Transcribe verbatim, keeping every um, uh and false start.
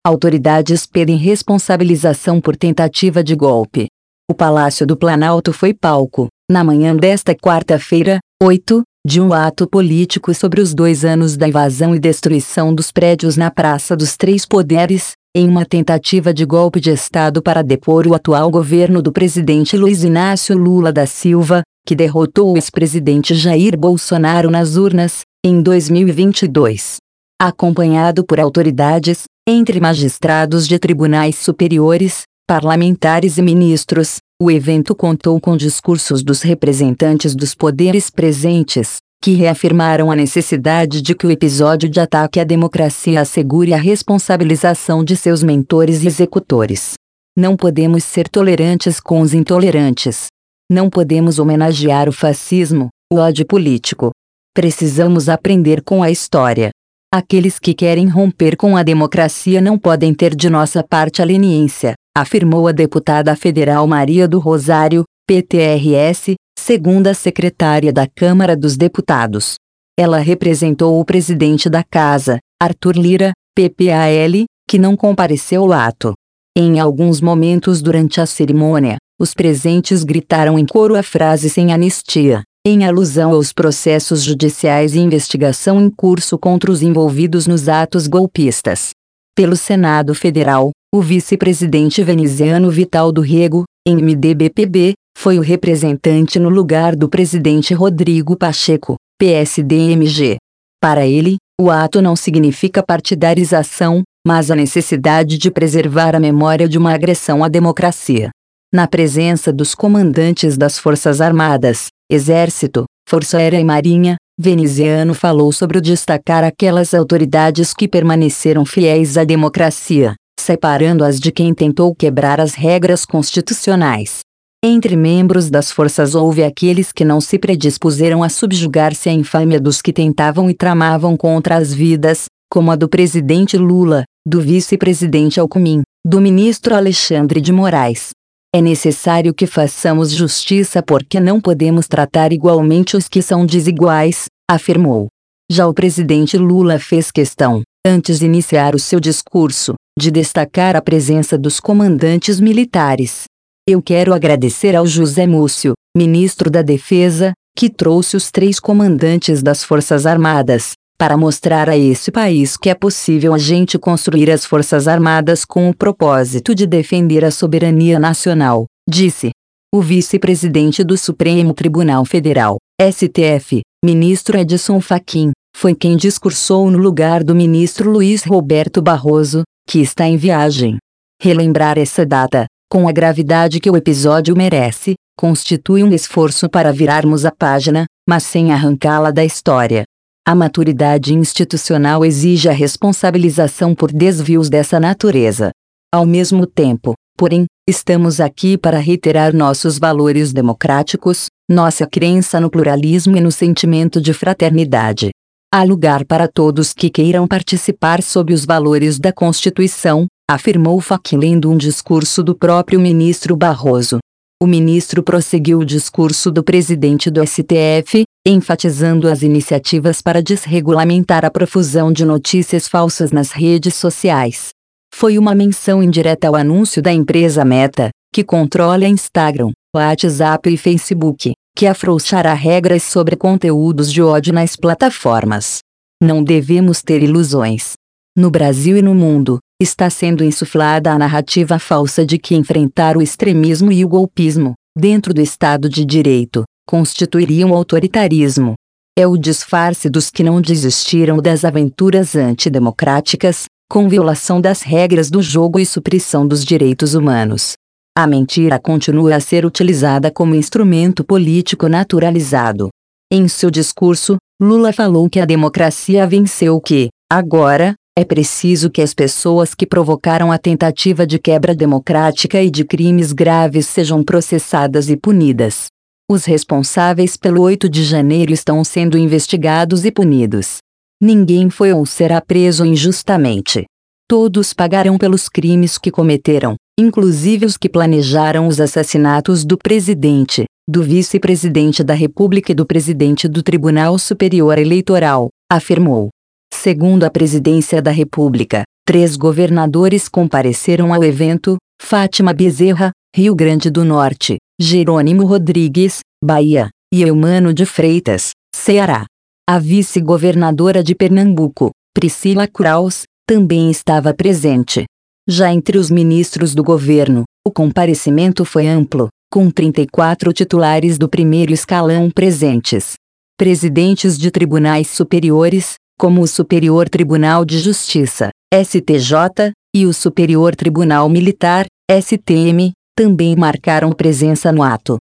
Autoridades pedem responsabilização por tentativa de golpe. O Palácio do Planalto foi palco, na manhã desta quarta-feira, oito, de um ato político sobre os dois anos da invasão e destruição dos prédios na Praça dos Três Poderes, em uma tentativa de golpe de Estado para depor o atual governo do presidente Luiz Inácio Lula da Silva, que derrotou o ex-presidente Jair Bolsonaro nas urnas, em dois mil e vinte e dois. Acompanhado por autoridades, entre magistrados de tribunais superiores, parlamentares e ministros, o evento contou com discursos dos representantes dos poderes presentes, que reafirmaram a necessidade de que o episódio de ataque à democracia assegure a responsabilização de seus mentores e executores. Não podemos ser tolerantes com os intolerantes. Não podemos homenagear o fascismo, o ódio político. Precisamos aprender com a história. Aqueles que querem romper com a democracia não podem ter de nossa parte a leniência, afirmou a deputada federal Maria do Rosário, P T R S, segunda secretária da Câmara dos Deputados. Ela representou o presidente da Casa, Arthur Lira, P P A L, que não compareceu ao ato. Em alguns momentos durante a cerimônia, os presentes gritaram em coro a frase "sem anistia", em alusão aos processos judiciais e investigação em curso contra os envolvidos nos atos golpistas. Pelo Senado Federal, o vice-presidente veneziano Vital do Rego, M D B P B, foi o representante no lugar do presidente Rodrigo Pacheco, P S D M G. Para ele, o ato não significa partidarização, mas a necessidade de preservar a memória de uma agressão à democracia. Na presença dos comandantes das Forças Armadas, Exército, Força Aérea e Marinha, veneziano falou sobre o destacar aquelas autoridades que permaneceram fiéis à democracia, separando-as de quem tentou quebrar as regras constitucionais. Entre membros das forças houve aqueles que não se predispuseram a subjugar-se à infâmia dos que tentavam e tramavam contra as vidas, como a do presidente Lula, do vice-presidente Alckmin, do ministro Alexandre de Moraes. É necessário que façamos justiça porque não podemos tratar igualmente os que são desiguais, afirmou. Já o presidente Lula fez questão, antes de iniciar o seu discurso, de destacar a presença dos comandantes militares. Eu quero agradecer ao José Múcio, ministro da Defesa, que trouxe os três comandantes das Forças Armadas, para mostrar a esse país que é possível a gente construir as Forças Armadas com o propósito de defender a soberania nacional, disse. O vice-presidente do Supremo Tribunal Federal, S T F, ministro Edson Fachin, foi quem discursou no lugar do ministro Luiz Roberto Barroso, que está em viagem. Relembrar essa data, com a gravidade que o episódio merece, constitui um esforço para virarmos a página, mas sem arrancá-la da história. A maturidade institucional exige a responsabilização por desvios dessa natureza. Ao mesmo tempo, porém, estamos aqui para reiterar nossos valores democráticos, nossa crença no pluralismo e no sentimento de fraternidade. Há lugar para todos que queiram participar sob os valores da Constituição, afirmou Fachin lendo um discurso do próprio ministro Barroso. O ministro prosseguiu o discurso do presidente do S T F, enfatizando as iniciativas para desregulamentar a profusão de notícias falsas nas redes sociais. Foi uma menção indireta ao anúncio da empresa Meta, que controla Instagram, WhatsApp e Facebook, que afrouxará regras sobre conteúdos de ódio nas plataformas. Não devemos ter ilusões. No Brasil e no mundo, está sendo insuflada a narrativa falsa de que enfrentar o extremismo e o golpismo, dentro do Estado de Direito, constituiria um autoritarismo. É o disfarce dos que não desistiram das aventuras antidemocráticas, com violação das regras do jogo e supressão dos direitos humanos. A mentira continua a ser utilizada como instrumento político naturalizado. Em seu discurso, Lula falou que a democracia venceu que, agora, é preciso que as pessoas que provocaram a tentativa de quebra democrática e de crimes graves sejam processadas e punidas. Os responsáveis pelo oito de janeiro estão sendo investigados e punidos. Ninguém foi ou será preso injustamente. Todos pagarão pelos crimes que cometeram, inclusive os que planejaram os assassinatos do presidente, do vice-presidente da República e do presidente do Tribunal Superior Eleitoral, afirmou. Segundo a Presidência da República, Três governadores compareceram ao evento: Fátima Bezerra, Rio Grande do Norte; Jerônimo Rodrigues, Bahia; e Eumano de Freitas, Ceará. A vice-governadora de Pernambuco, Priscila Kraus, também estava presente. Já entre os ministros do governo, o comparecimento foi amplo, com trinta e quatro titulares do primeiro escalão presentes. Presidentes de tribunais superiores, como o Superior Tribunal de Justiça, S T J, e o Superior Tribunal Militar, S T M, também marcaram presença no ato.